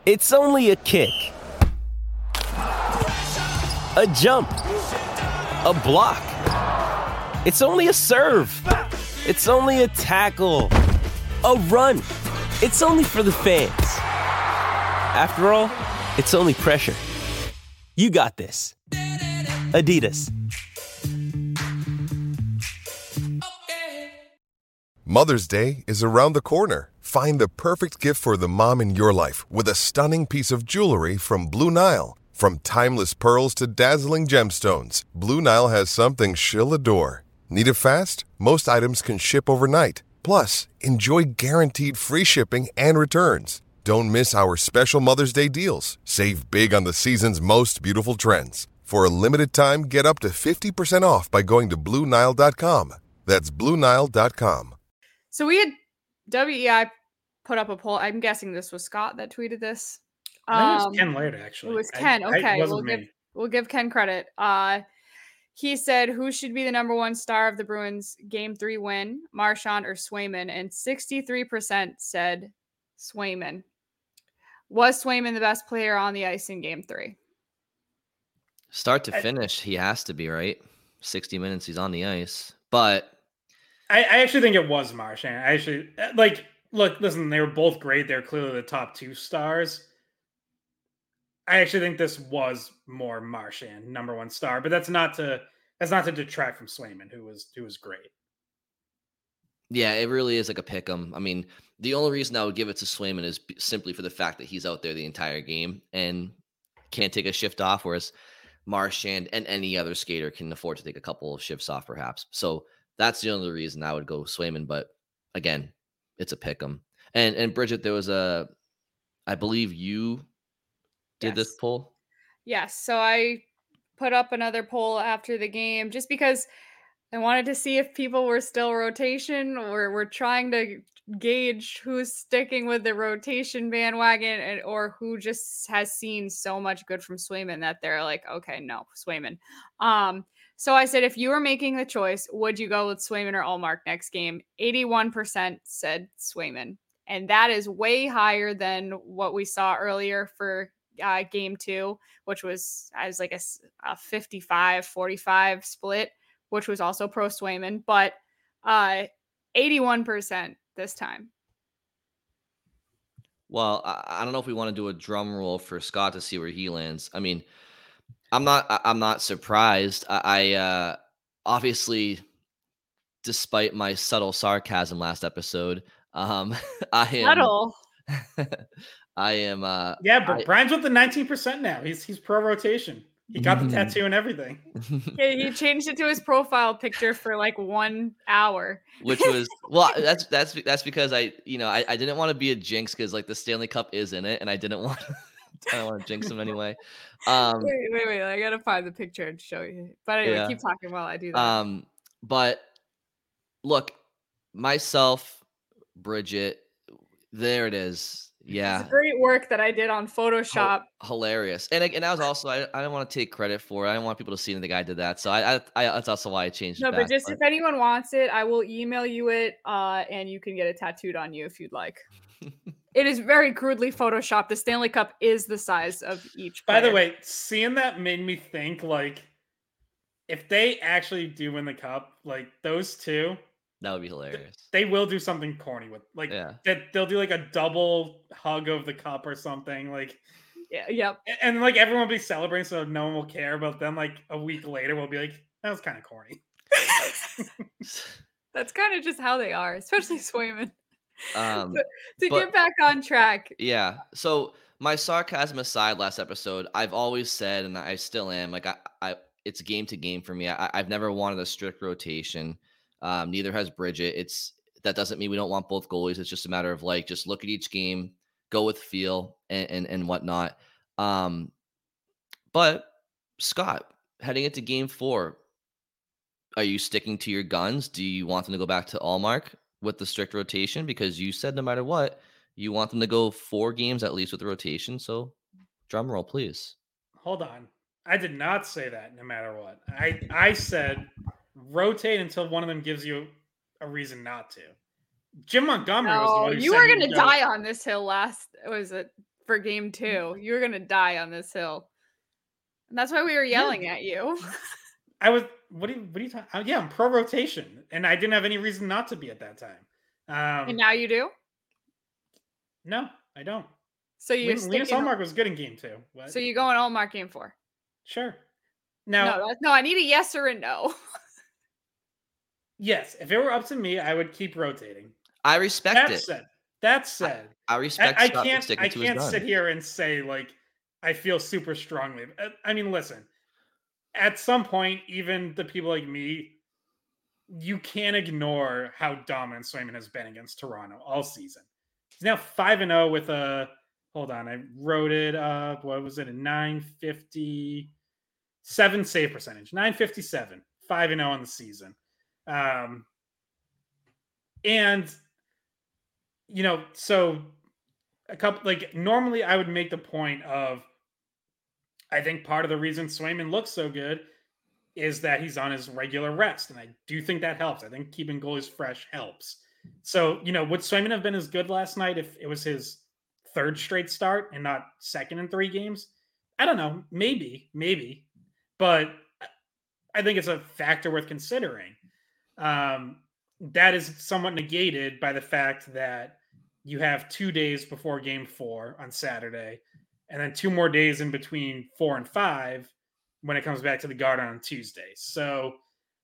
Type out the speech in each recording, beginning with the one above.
It's only a kick, a jump, a block. It's only a serve. It's only a tackle, a run. It's only for the fans. After all, it's only pressure. You got this. Adidas. Mother's Day is around the corner. Find the perfect gift for the mom in your life with a stunning piece of jewelry from Blue Nile. From timeless pearls to dazzling gemstones, Blue Nile has something she'll adore. Need it fast? Most items can ship overnight. Plus, enjoy guaranteed free shipping and returns. Don't miss our special Mother's Day deals. Save big on the season's most beautiful trends. For a limited time, get up to 50% off by going to BlueNile.com. That's BlueNile.com. So we had WEI put up a poll. I'm guessing this was Scott that tweeted this. I think it was Ken Laird, actually. It was Ken. Okay, we'll give Ken credit. He said, who should be the number one star of the Bruins Game 3 win, Marchand or Swayman? And 63% said Swayman. Was Swayman the best player on the ice in Game 3? Start to finish, he has to be, right? 60 minutes, he's on the ice. But I actually think it was Marchand. Look, listen, they were both great. They're clearly the top two stars. I actually think this was more Marchand, number one star, but that's not to detract from Swayman, who was great. Yeah, it really is like a pick 'em. I mean, the only reason I would give it to Swayman is simply for the fact that he's out there the entire game and can't take a shift off, whereas Marchand and any other skater can afford to take a couple of shifts off, perhaps. So that's the only reason I would go Swayman. But again, it's a pick 'em. And Bridget, there was I believe you did this poll. Yes. So I put up another poll after the game just because I wanted to see if people were still rotation or were trying to gauge who's sticking with the rotation bandwagon or who just has seen so much good from Swayman that they're like, okay, no, Swayman. So I said, if you were making the choice, would you go with Swayman or Ullmark next game? 81% said Swayman. And that is way higher than what we saw earlier for Game 2, which was as like a 55-45 split, which was also pro Swayman, but 81% this time. Well, I don't know if we want to do a drum roll for Scott to see where he lands. I mean, I'm not surprised. I obviously, despite my subtle sarcasm last episode, I am subtle. I am. Yeah, but Brian's with the 19% now. He's pro rotation. He got the tattoo and everything. Yeah, he changed it to his profile picture for like 1 hour. Which was that's because I didn't want to be a jinx because like the Stanley Cup is in it, and I didn't want to jinx him anyway. Wait! I gotta find the picture and show you. But anyway, keep talking while I do that. But look, myself, Bridget, there it is. Yeah, it's great work that I did on Photoshop. Hilarious, and that was also I don't want to take credit for it. I don't want people to see that the guy did that, so I that's also why I changed it. No, but if anyone wants it, I will email you it, and you can get it tattooed on you if you'd like. It is very crudely photoshopped. The Stanley Cup is the size of each player. By the way, seeing that made me think like if they actually do win the cup, like those two. That would be hilarious. They will do something corny with that. They'll do like a double hug of the cup or something. Like, yeah, yep. And like everyone will be celebrating, so no one will care. But then like a week later, we'll be like, that was kind of corny. That's kind of just how they are, especially Swayman. Get back on track. Yeah. So my sarcasm aside, last episode, I've always said, and I still am, like I it's game to game for me. I've never wanted a strict rotation. Neither has Bridget. That doesn't mean we don't want both goalies. It's just a matter of like, just look at each game, go with feel and whatnot. But Scott, heading into Game 4, are you sticking to your guns? Do you want them to go back to Ullmark with the strict rotation? Because you said no matter what, you want them to go 4 games at least with the rotation. So drum roll, please. Hold on. I did not say that no matter what. I said rotate until one of them gives you a reason not to. Jim Montgomery was the one who you were going to die on this hill last. Was it for game 2. You were going to die on this hill. And that's why we were yelling at you. I was, what are you talking? Yeah, I'm pro rotation, and I didn't have any reason not to be at that time. And now you do? No, I don't. So you're Linus Ullmark was good in game 2. What? So you go on Ullmark game 4? Sure. Now, no, I need a yes or a no. Yes, if it were up to me, I would keep rotating. I respect it. That said, I respect. I can't sit here and say like I feel super strongly. I mean, listen. At some point, even the people like me, you can't ignore how dominant Swayman has been against Toronto all season. He's now 5-0 with a. Hold on, I wrote it up. What was it? A 957 save percentage. 957. 5-0 on the season. And so a couple, like, normally I would make the point of, I think part of the reason Swayman looks so good is that he's on his regular rest, and I do think that helps. I think keeping goalies fresh helps. So, would Swayman have been as good last night if it was his third straight start and not second in 3 games? I don't know. Maybe. But I think it's a factor worth considering. That is somewhat negated by the fact that you have 2 days before game 4 on Saturday, and then 2 more days in between 4 and 5 when it comes back to the Garden on Tuesday. So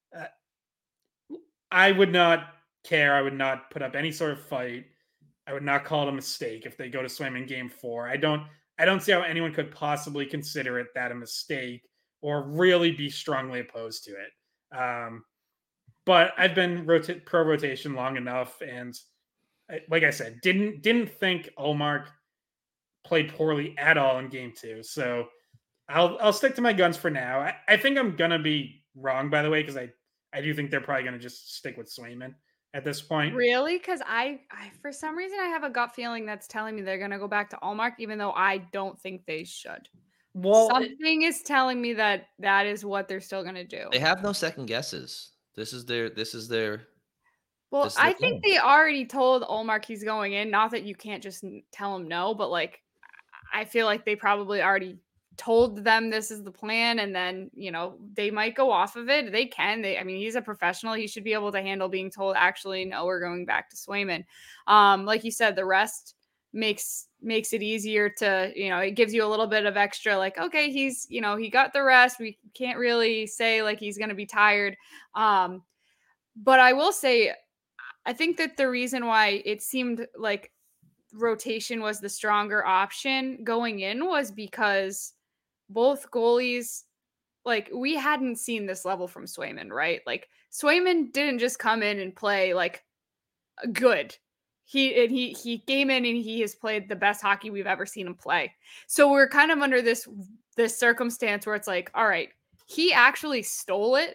I would not care. I would not put up any sort of fight. I would not call it a mistake if they go to Swayman game 4. I don't see how anyone could possibly consider it that a mistake or really be strongly opposed to it. But I've been pro rotation long enough, and like I said, didn't think Ullmark played poorly at all in game 2. So I'll stick to my guns for now. I think I'm gonna be wrong, by the way, because I do think they're probably gonna just stick with Swayman at this point. Really? Because I for some reason I have a gut feeling that's telling me they're gonna go back to Ullmark, even though I don't think they should. Well, something is telling me that is what they're still gonna do. They have no second guesses. This is their. Well, I think they already told Ullmark he's going in. Not that you can't just tell him no, but like, I feel like they probably already told them this is the plan, and then they might go off of it. They can. I mean, he's a professional. He should be able to handle being told, actually, no, we're going back to Swayman. Like you said, the rest makes it easier to, it gives you a little bit of extra, like, okay, he's, he got the rest. We can't really say like he's going to be tired. But I will say, I think that the reason why it seemed like rotation was the stronger option going in was because both goalies, like, we hadn't seen this level from Swayman, right? Like, Swayman didn't just come in and play like good. He came in and he has played the best hockey we've ever seen him play. So we're kind of under this circumstance where it's like, all right, he actually stole it.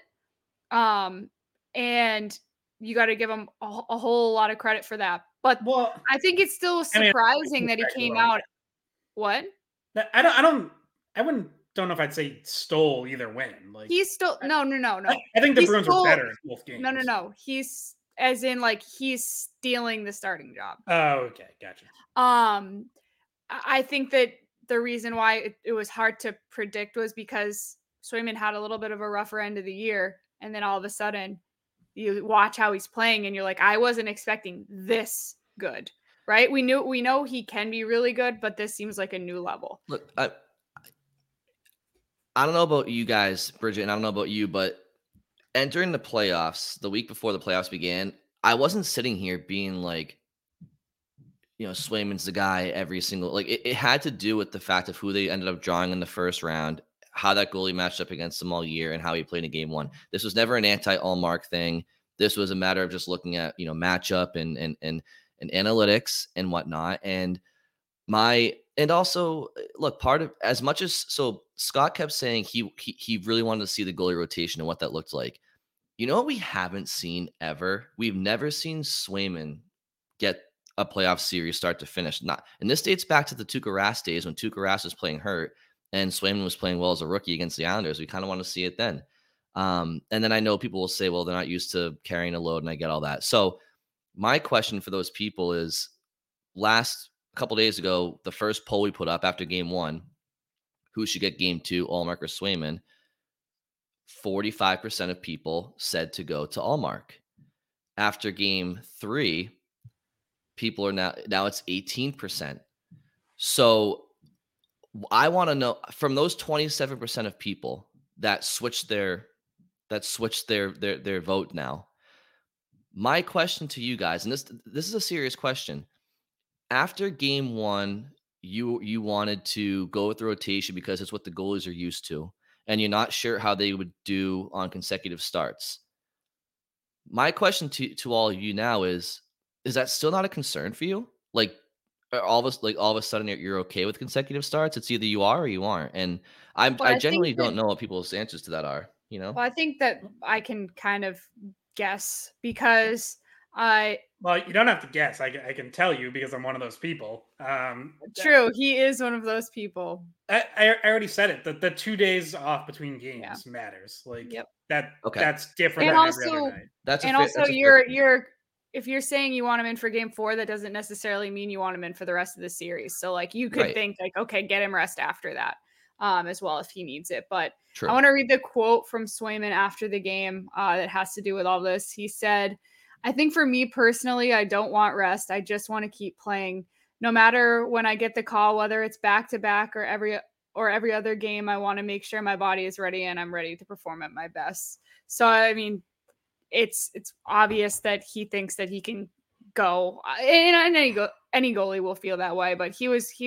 And you got to give him a whole lot of credit for that. But I think it's still surprising that he came out. What? I don't know if I'd say stole either win. Like, he's still no. I think the Bruins were better in both games. No. He's, as in, like, he's stealing the starting job. Oh, okay, gotcha. I think that the reason why it was hard to predict was because Swayman had a little bit of a rougher end of the year, and then all of a sudden you watch how he's playing and you're like, I wasn't expecting this good, right? We know he can be really good, but this seems like a new level. Look, I don't know about you guys, Bridget, and I don't know about you, but entering the playoffs, the week before the playoffs began, I wasn't sitting here being like, Swayman's the guy every single, like, it had to do with the fact of who they ended up drawing in the first round, how that goalie matched up against them all year, and how he played in game 1. This was never an anti-Ullmark thing. This was a matter of just looking at, matchup and analytics and whatnot. And also, look, part of, as much as, so Scott kept saying he really wanted to see the goalie rotation and what that looked like. You know what we haven't seen ever? We've never seen Swayman get a playoff series start to finish. And this dates back to the Tuukka Rask days when Tuukka Rask was playing hurt and Swayman was playing well as a rookie against the Islanders. We kind of want to see it then. And then I know people will say, well, they're not used to carrying a load, and I get all that. So my question for those people is, last a couple days ago, the first poll we put up after game 1, who should get game 2, Ullmark or Swayman, 45% of people said to go to Ullmark. After game 3, people are now it's 18%. So I want to know from those 27% of people that switched their vote now. My question to you guys, and this is a serious question. After game 1, you wanted to go with the rotation because it's what the goalies are used to, and you're not sure how they would do on consecutive starts. My question to all of you now is that still not a concern for you? Like all of a sudden you're okay with consecutive starts? It's either you are or you aren't. And Well, I I genuinely think that don't know what people's answers to that are, you know? well, I think that I can kind of guess because I Well, you don't have to guess. I can tell you because I'm one of those people. true, he is one of those people. I already said it. The 2 days off between Yeah. games matters. Like Yep. Okay. that's different And than every other also, night. That's and a fair, also that's a fair you're if you're saying you want him in for game 4, that doesn't necessarily mean you want him in for the rest of the series. So like you could Right. think like, okay, get him rest after that, as well if he needs it. But True. I want to read the quote from Swayman after the game that has to do with all this. He said, "I think for me personally, I don't want rest. I just want to keep playing. No matter when I get the call, whether it's back to back or every other game, I want to make sure my body is ready and I'm ready to perform at my best." So I mean, it's obvious that he thinks that he can go. And any goalie will feel that way, but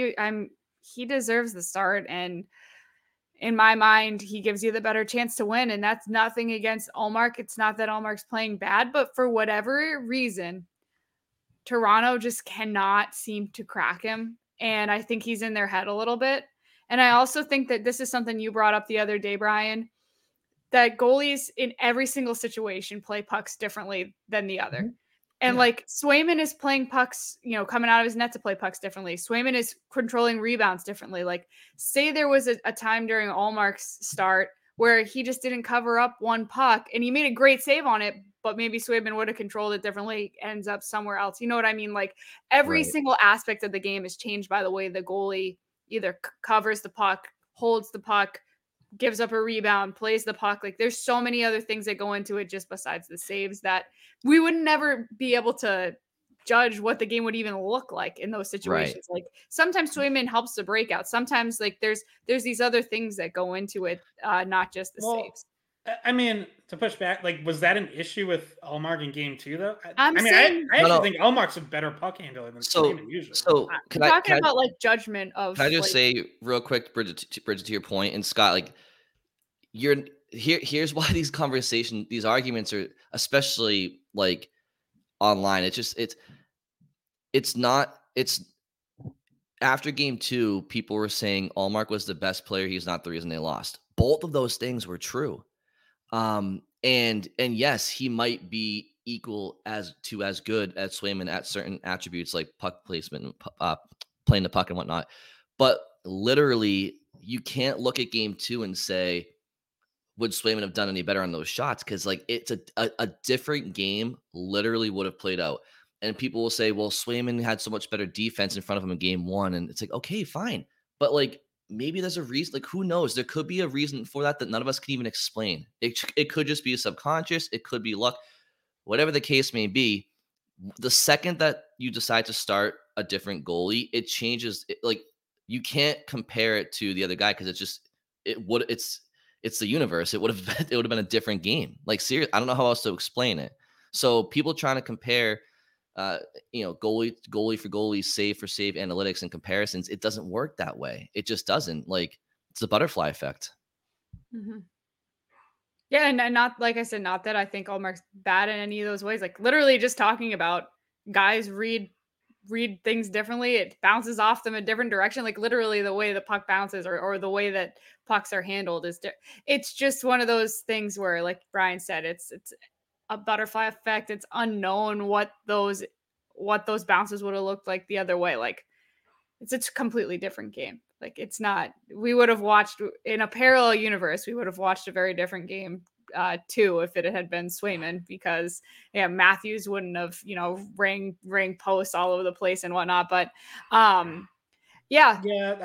he deserves the start, and in my mind, he gives you the better chance to win. And that's nothing against Ullmark. It's not that Ullmark's playing bad, but for whatever reason, Toronto just cannot seem to crack him. And I think he's in their head a little bit. And I also think that this is something you brought up the other day, Brian, that goalies in every single situation play pucks differently than the other. And Yeah. like Swayman is playing pucks, coming out of his net to play pucks differently. Swayman is controlling rebounds differently. Like, say there was a time during Ullmark's start where he just didn't cover up one puck and he made a great save on it, but maybe Swayman would have controlled it differently, ends up somewhere else. You know what I mean? Like every Right. single aspect of the game is changed by the way the goalie either covers the puck, holds the puck, gives up a rebound, plays the puck. Like there's so many other things that go into it just besides the saves that we would never be able to judge what the game would even look like in those situations. Like sometimes Swayman helps the breakout. Sometimes like there's these other things that go into it, not just the saves. I mean, to push back, like, was that an issue with Ullmark in game 2, though? I No, actually no. think Ullmark's a better puck handler than Swayman usually. So I'm can talking I about like judgment of. can I just like, say real quick, Bridget, to your point, and Scott, like here's why these arguments are, especially like online. It's not after game 2, people were saying Ullmark was the best player. He's not the reason they lost. Both of those things were true. And yes, he might be equal as good as Swayman at certain attributes like puck placement, playing the puck and whatnot. But literally, you can't look at game 2 and say, would Swayman have done any better on those shots? Because like it's a different game literally would have played out. And people will say, well, Swayman had so much better defense in front of him in game 1. And it's like, okay, fine. But like maybe there's a reason, like who knows? There could be a reason for that none of us can even explain. It could just be subconscious. It could be luck. Whatever the case may be, the second that you decide to start a different goalie, it changes. Like you can't compare it to the other guy because it's the universe. It would have been a different game. Like seriously, I don't know how else to explain it. So people trying to compare, goalie for goalie, save for save analytics and comparisons, it doesn't work that way. It just doesn't. Like it's a butterfly effect. Mm-hmm. Yeah, and not like I said, not that I think Ullmark's bad in any of those ways. Like literally, just talking about guys read things differently. It bounces off them a different direction. Like literally, the way the puck bounces or the way that pucks are handled is. It's just one of those things where, like Brian said, it's a butterfly effect. It's unknown what those bounces would have looked like the other way. Like it's a completely different game. Like it's not, we would have watched in a parallel universe, we would have watched a very different game 2 if it had been Swayman, because Matthews wouldn't have, rang posts all over the place and whatnot. But yeah,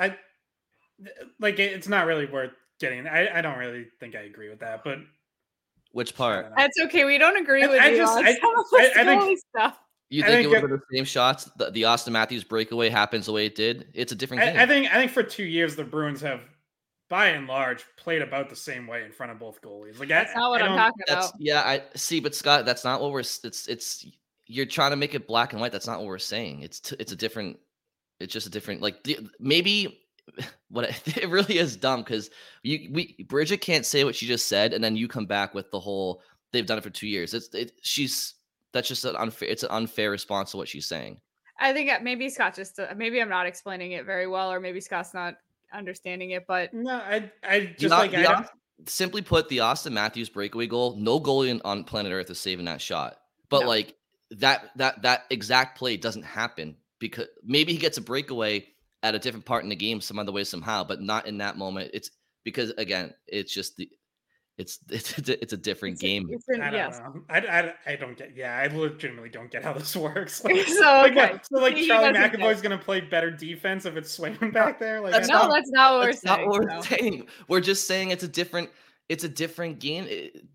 it's not really worth getting. I don't really think I agree with that, but which part? That's okay. We don't agree with you on some of the goalie stuff. You think it would have been the same shots? The Auston Matthews breakaway happens the way it did. It's a different game. I think for 2 years the Bruins have, by and large, played about the same way in front of both goalies. Like that's not what I'm talking about. I see, but Scott, that's not what we're. It's you're trying to make it black and white. That's not what we're saying. It's a different. It's just a different. Maybe what it really is dumb because Bridget can't say what she just said, and then you come back with the whole they've done it for 2 years. That's just an unfair. It's an unfair response to what she's saying. I think maybe Scott maybe I'm not explaining it very well, or maybe Scott's not understanding it. But no, I just simply put, the Auston Matthews breakaway goal. No goalie on planet Earth is saving that shot. But that exact play doesn't happen because maybe he gets a breakaway at a different part in the game, some other way somehow, but not in that moment. It's because again, it's just it's a different game. I don't get. Yeah, I legitimately don't get how this works. Charlie McAvoy's going to play better defense if it's Swayman back there. That's not what we're saying. Not what we're saying. We're just saying it's a different game.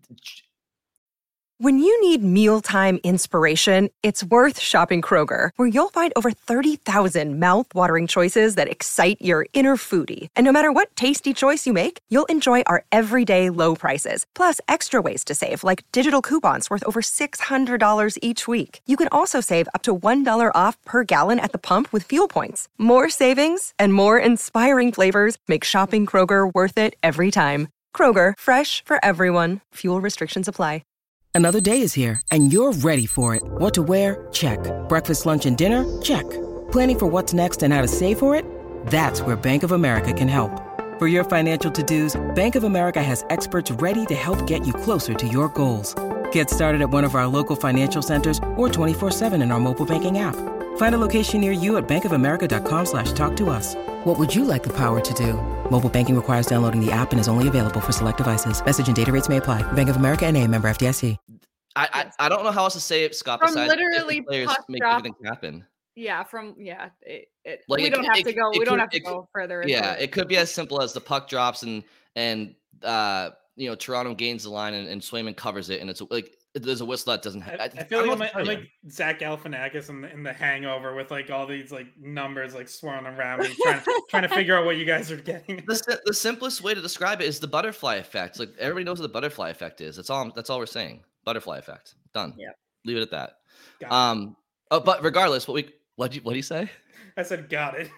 When you need mealtime inspiration, it's worth shopping Kroger, where you'll find over 30,000 mouth-watering choices that excite your inner foodie. And no matter what tasty choice you make, you'll enjoy our everyday low prices, plus extra ways to save, like digital coupons worth over $600 each week. You can also save up to $1 off per gallon at the pump with fuel points. More savings and more inspiring flavors make shopping Kroger worth it every time. Kroger, fresh for everyone. Fuel restrictions apply. Another day is here, and you're ready for it. What to wear? Check. Breakfast, lunch, and dinner? Check. Planning for what's next and how to save for it? That's where Bank of America can help. For your financial to-dos, Bank of America has experts ready to help get you closer to your goals. Get started at one of our local financial centers or 24/7 in our mobile banking app. Find a location near you at bankofamerica.com/talktous. What would you like the power to do? Mobile banking requires downloading the app and is only available for select devices. Message and data rates may apply. Bank of America N.A., member FDIC. I don't know how else to say it, Scott. From besides literally players make everything happen. Yeah, we don't have to go. We don't have to go further. Yeah, it could be as simple as the puck drops and Toronto gains the line and Swayman covers it, and it's like there's a whistle that doesn't happen. I feel like I'm like Zach Galifianakis in the Hangover with like all these like numbers like swirling around me, trying to figure out what you guys are getting. The simplest way to describe it is the butterfly effect. Like everybody knows what the butterfly effect is. That's all we're saying. Butterfly effect. Done. Yeah. Leave it at that. But regardless, what do you say? I said got it.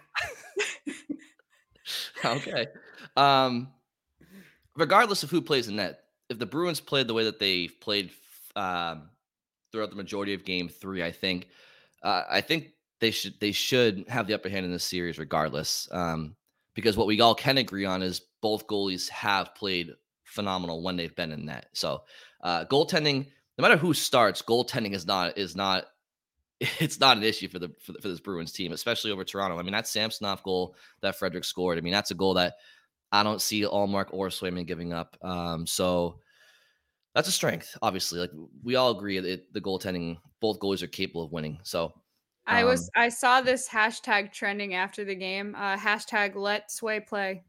Okay. Regardless of who plays in net, if the Bruins played the way that they played throughout the majority of Game 3, I think they should have the upper hand in this series regardless. Because what we all can agree on is both goalies have played phenomenal when they've been in net. So goaltending, no matter who starts, goaltending is not it's not an issue for this Bruins team, especially over Toronto. I mean, that Samsonov goal that Frederic scored, I mean, that's a goal that I don't see Allmark or Swayman giving up. So that's a strength, obviously. Like we all agree that the goaltending, both goalies are capable of winning. So I saw this hashtag trending after the game. Hashtag let Sway play.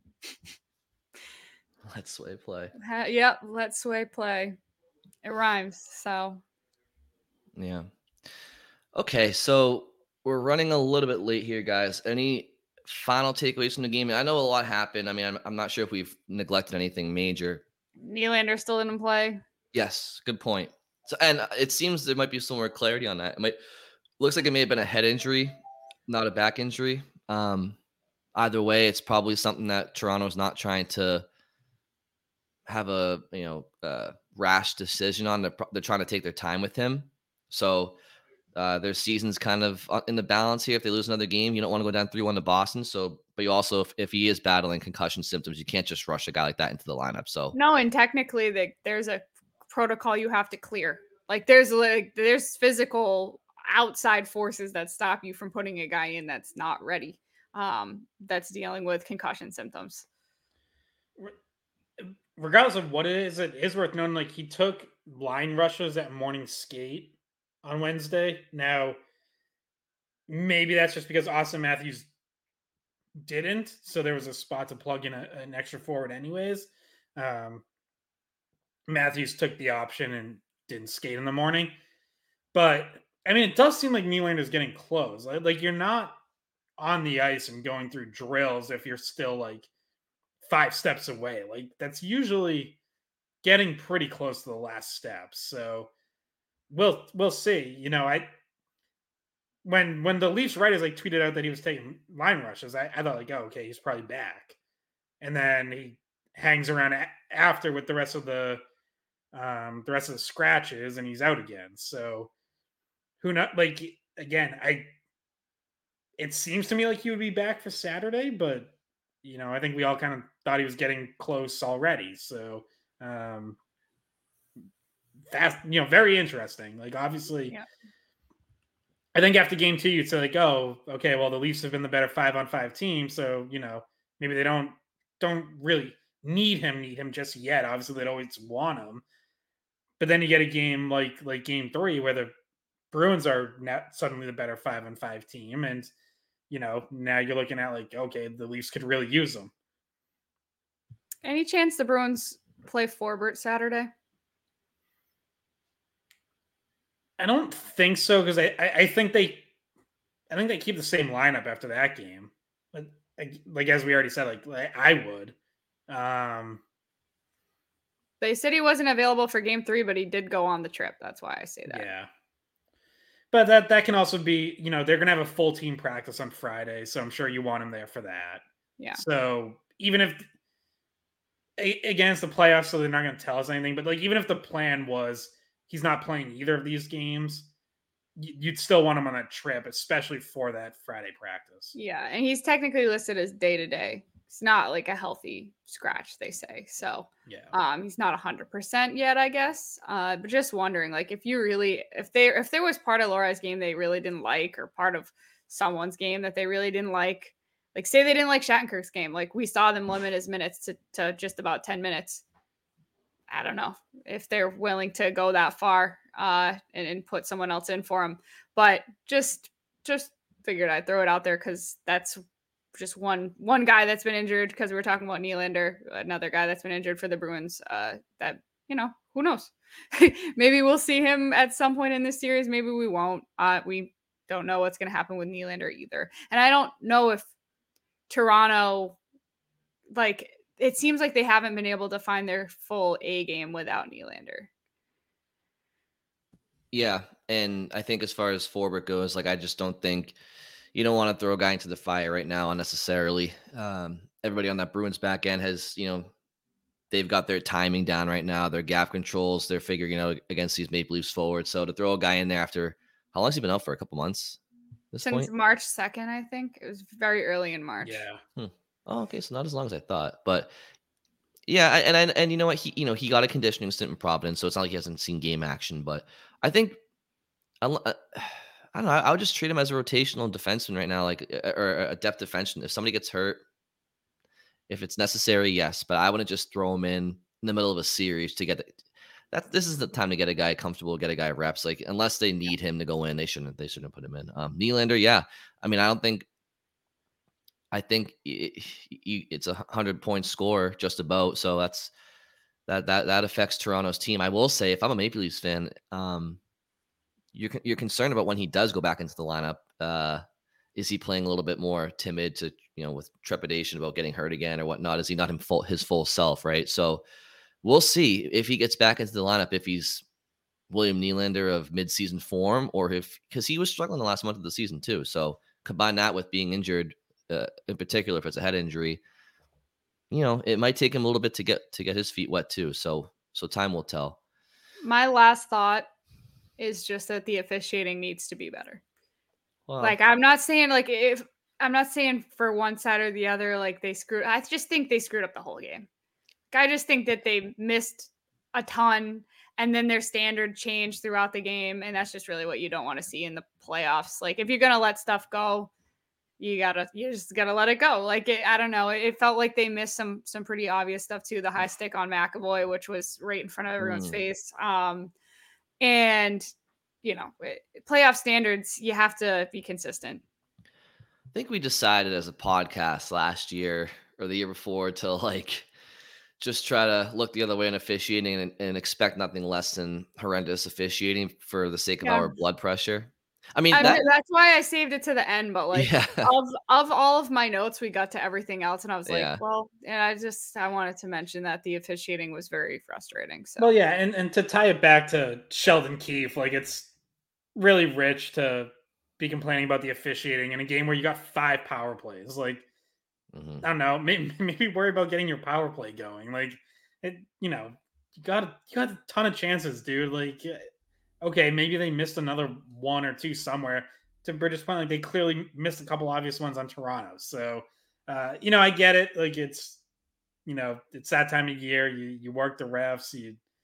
Let Sway play. Yep, let Sway play. It rhymes. So yeah. Okay, so we're running a little bit late here, guys. Any final takeaways from the game? I know a lot happened. I mean, I'm not sure if we've neglected anything major. Nylander still didn't play. Yes, good point. So, and it seems there might be some more clarity on that. Looks like it may have been a head injury, not a back injury. Either way, it's probably something that Toronto's not trying to have a rash decision on. They're trying to take their time with him. So their season's kind of in the balance here. If they lose another game, you don't want to go down 3-1 to Boston. So, but you also, if he is battling concussion symptoms, you can't just rush a guy like that into the lineup. So no, and technically, there's a protocol you have to clear. Like there's physical outside forces that stop you from putting a guy in that's not ready. That's dealing with concussion symptoms. regardless of what it is worth noting, like, he took line rushes at morning skate on Wednesday. Now, maybe that's just because Austin Matthews didn't, so there was a spot to plug in an extra forward anyways. Um, Matthews took the option and didn't skate in the morning. But, I mean, it does seem like Nylander's getting close. Like, you're not on the ice and going through drills if you're still, like, 5 steps away. Like, that's usually getting pretty close to the last step. So, we'll see. You know, when the Leafs writers, like, tweeted out that he was taking line rushes, I thought, like, oh, okay, he's probably back. And then he hangs around after with the rest of the scratches, and he's out again. So who knows? Like, again, it seems to me like he would be back for Saturday, but you know, I think we all kind of thought he was getting close already. So that's, you know, very interesting. Like, obviously, Yeah. I think after game 2, you'd say, like, oh, okay, well, the Leafs have been the better 5-on-5 team, so you know, maybe they don't really need him just yet. Obviously, they'd always want him. But then you get a game like game 3 where the Bruins are now suddenly the better 5-on-5 team, and you know, now you're looking at, like, okay, the Leafs could really use them. Any chance the Bruins play Forbort Saturday? I don't think so, because I think they keep the same lineup after that game. But like as we already said, like I would. They said he wasn't available for game 3, but he did go on the trip. That's why I say that. Yeah. But that can also be, you know, they're going to have a full team practice on Friday, so I'm sure you want him there for that. Yeah. So even if, against the playoffs, so they're not going to tell us anything, but like, even if the plan was he's not playing either of these games, you'd still want him on that trip, especially for that Friday practice. Yeah, and he's technically listed as day-to-day. It's not like a healthy scratch, they say. So yeah, he's not 100% yet, I guess. But just wondering, like, if there was part of Laura's game they really didn't like, or part of someone's game that they really didn't like say they didn't like Shattenkirk's game, like we saw them limit his minutes to just about 10 minutes. I don't know if they're willing to go that far and put someone else in for him. But just figured I'd throw it out there because that's just one guy that's been injured, because we were talking about Nylander, another guy that's been injured for the Bruins, that, you know, who knows? Maybe we'll see him at some point in this series. Maybe we won't. We don't know what's going to happen with Nylander either. And I don't know if Toronto, like, it seems like they haven't been able to find their full A game without Nylander. Yeah, and I think as far as Forbort goes, like, I just don't think you don't want to throw a guy into the fire right now unnecessarily. Everybody on that Bruins back end has, you know, they've got their timing down right now, their gap controls, they're figuring out against these Maple Leafs forward. So to throw a guy in there after, how long has he been out for? A couple months? Since March 2nd, I think. It was very early in March. Yeah. Oh, okay, so not as long as I thought, but yeah, and you know what, he got a conditioning stint in Providence, so it's not like he hasn't seen game action. But I think I don't know. I would just treat him as a rotational defenseman right now, like, or a depth defenseman. If somebody gets hurt, if it's necessary, yes, but I wouldn't just throw him in the middle of a series to get that. This is the time to get a guy comfortable, get a guy reps. Like, unless they need him to go in, they shouldn't put him in. Nylander, yeah. I mean, I think it's 100-point score just about. So that affects Toronto's team. I will say, if I'm a Maple Leafs fan, you're concerned about when he does go back into the lineup. Is he playing a little bit more timid, to, you know, with trepidation about getting hurt again or whatnot? Is he not his full self, right? So we'll see if he gets back into the lineup, if he's William Nylander of midseason form, or because he was struggling the last month of the season too. So combine that with being injured, in particular, if it's a head injury, you know, it might take him a little bit to get his feet wet too. So time will tell. My last thought is just that the officiating needs to be better. Well, like, I'm not saying for one side or the other, like, I just think they screwed up the whole game. I just think that they missed a ton, and then their standard changed throughout the game, and that's just really what you don't want to see in the playoffs. Like, if you're going to let stuff go, you just gotta let it go. Like I don't know. It felt like they missed some pretty obvious stuff too. The high stick on McAvoy, which was right in front of everyone's face. And playoff standards, you have to be consistent. I think we decided as a podcast last year or the year before to just try to look the other way in officiating and expect nothing less than horrendous officiating for the sake of our blood pressure. I mean, that's why I saved it to the end. But of all of my notes, we got to everything else, and I was like, well, and I wanted to mention that the officiating was very frustrating. So, well, yeah, and to tie it back to Sheldon Keefe, it's really rich to be complaining about the officiating in a game where you got 5 power plays. I don't know, maybe worry about getting your power play going. You got a ton of chances, dude. Okay, maybe they missed another 1 or 2 somewhere. To British point, they clearly missed a couple obvious ones on Toronto. So, I get it. It's that time of year. You work the refs.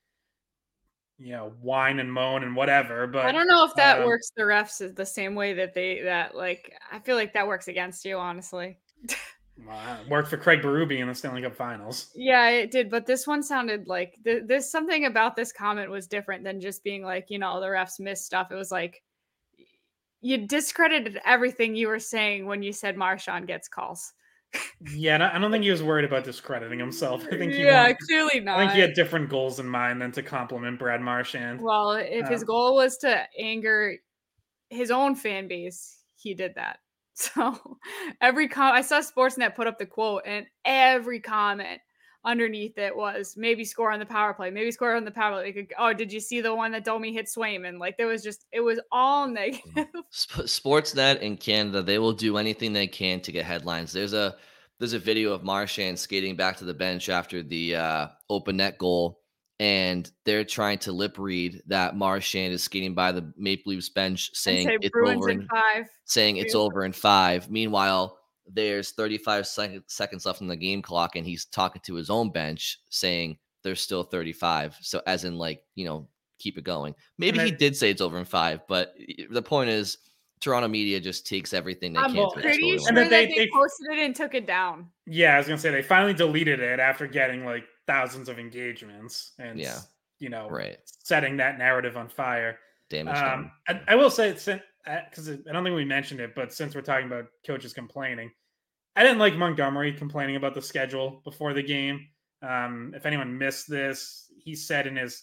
You whine and moan and whatever. But I don't know if that works the refs the same way that I feel like that works against you, honestly. Well, it worked for Craig Berube in the Stanley Cup Finals. Yeah, it did. But this one sounded like there's something about this comment was different than just being the refs missed stuff. It was like you discredited everything you were saying when you said Marchand gets calls. Yeah, I don't think he was worried about discrediting himself. I think clearly not. I think he had different goals in mind than to compliment Brad Marchand. Well, if his goal was to anger his own fan base, he did that. So I saw Sportsnet put up the quote, and every comment underneath it was maybe score on the power play, maybe score on the power play. Oh, did you see the one that Domi hit Swayman? It was all negative. Sportsnet in Canada, they will do anything they can to get headlines. There's a video of Marchand skating back to the bench after the open net goal, and they're trying to lip read that Marchand is skating by the Maple Leafs bench saying it's over in 5. Saying it's over in 5. Meanwhile, there's 35 seconds left on the game clock, and he's talking to his own bench saying there's still 35. So as in keep it going. Maybe he did say it's over in 5, but the point is Toronto media just takes everything they can. I'm pretty sure that they posted it and took it down. Yeah, I was gonna say they finally deleted it after getting thousands of engagements and setting that narrative on fire. Damage. I will say, because I don't think we mentioned it, but since we're talking about coaches complaining, I didn't like Montgomery complaining about the schedule before the game. If anyone missed this, he said in his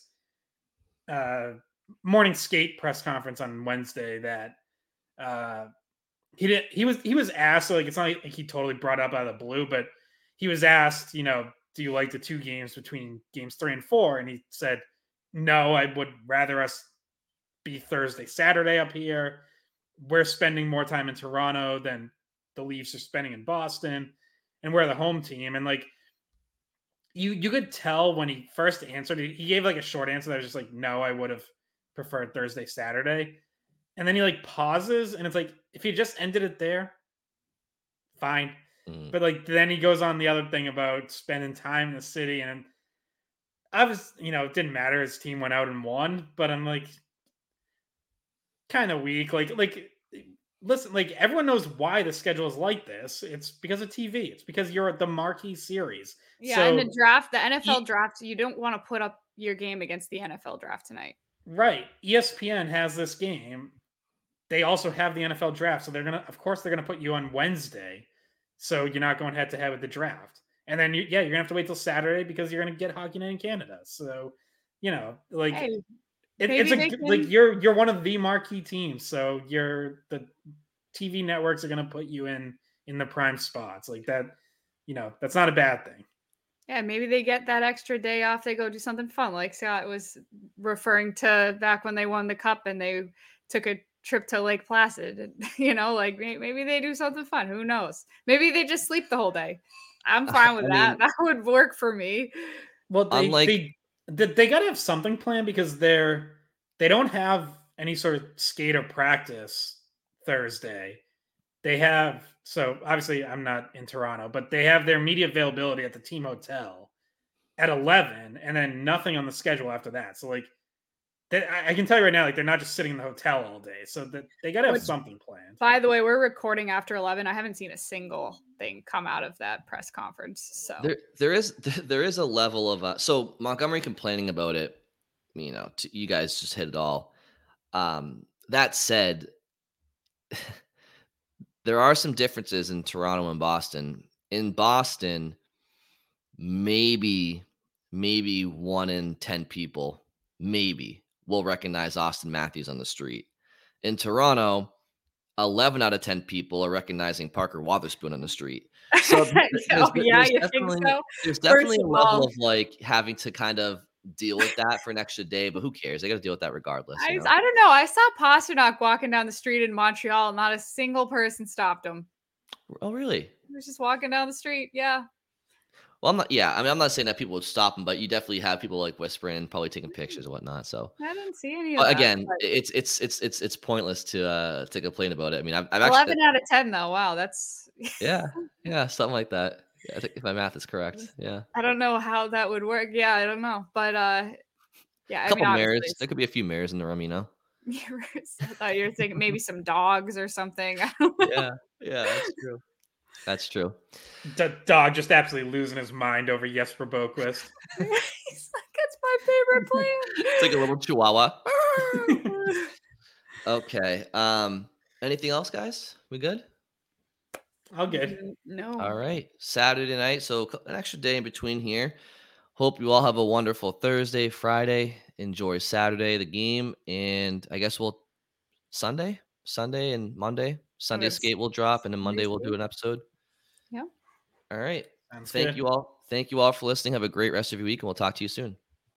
morning skate press conference on Wednesday that he was asked, so it's not like he totally brought up out of the blue, but he was asked, do you like the 2 games between games 3 and 4? And he said, no, I would rather us be Thursday, Saturday up here. We're spending more time in Toronto than the Leafs are spending in Boston, and we're the home team. And you could tell when he first answered, he gave a short answer that was just no, I would have preferred Thursday, Saturday. And then he pauses, and it's if he just ended it there, fine. But then he goes on the other thing about spending time in the city, and I was, it didn't matter. His team went out and won, but I'm kind of weak. Listen, everyone knows why the schedule is like this. It's because of TV. It's because you're the marquee series. Yeah, so, and the draft, the NFL draft, you don't want to put up your game against the NFL draft tonight. Right. ESPN has this game. They also have the NFL draft, so of course they're gonna put you on Wednesday. So you're not going head to head with the draft. And then you're going to have to wait till Saturday because you're going to get Hockey Night in Canada. So, hey, you're one of the marquee teams. So the TV networks are going to put you in the prime spots that, that's not a bad thing. Yeah. Maybe they get that extra day off. They go do something fun. Like Scott was referring to back when they won the cup and they took a trip to Lake Placid, maybe they do something fun. Who knows? Maybe they just sleep the whole day. I'm fine with that. That would work for me. Well, they got to have something planned because they don't have any sort of skate or practice Thursday. They have, so obviously I'm not in Toronto, but they have their media availability at the team hotel at 11 and then nothing on the schedule after that. So I can tell you right now, like they're not just sitting in the hotel all day, so that they got to have something planned. By the way, we're recording after 11. I haven't seen a single thing come out of that press conference. So there is a level of so Montgomery complaining about it. You know, you guys just hit it all. That said, there are some differences in Toronto and Boston. In Boston, maybe 1 in 10 people will recognize Austin Matthews on the street. In Toronto, 11 out of 10 people are recognizing Parker Wotherspoon on the street. So you think so? There's definitely a level of like having to kind of deal with that for an extra day, but who cares? They got to deal with that regardless. I don't know. I saw Pasternak walking down the street in Montreal. Not a single person stopped him. Oh, really? He was just walking down the street. Yeah. Well, I'm not saying that people would stop him, but you definitely have people like whispering and probably taking pictures and whatnot. So I didn't see any of that. Again, it's pointless to complain about it. I mean, I've 11 actually out of 10 though. Wow, that's yeah, something like that. Yeah, I think if my math is correct. Yeah. I don't know how that would work. Yeah, I don't know, but yeah, a couple mares. There could be a few mares in the room, you know. I thought you were thinking maybe some dogs or something. Yeah, that's true. That's true. The dog just absolutely losing his mind over Jesper Boquist. He's like, that's my favorite player. It's like a little chihuahua. Okay. Anything else, guys? We good? All good. No. All right. Saturday night. So an extra day in between here. Hope you all have a wonderful Thursday, Friday. Enjoy Saturday, the game. And I guess Sunday and Monday. Sunday skate will drop, and then Monday we'll do an episode. Yeah. All right. Sounds Thank good. you all. Thank you all for listening. Have a great rest of your week, and we'll talk to you soon.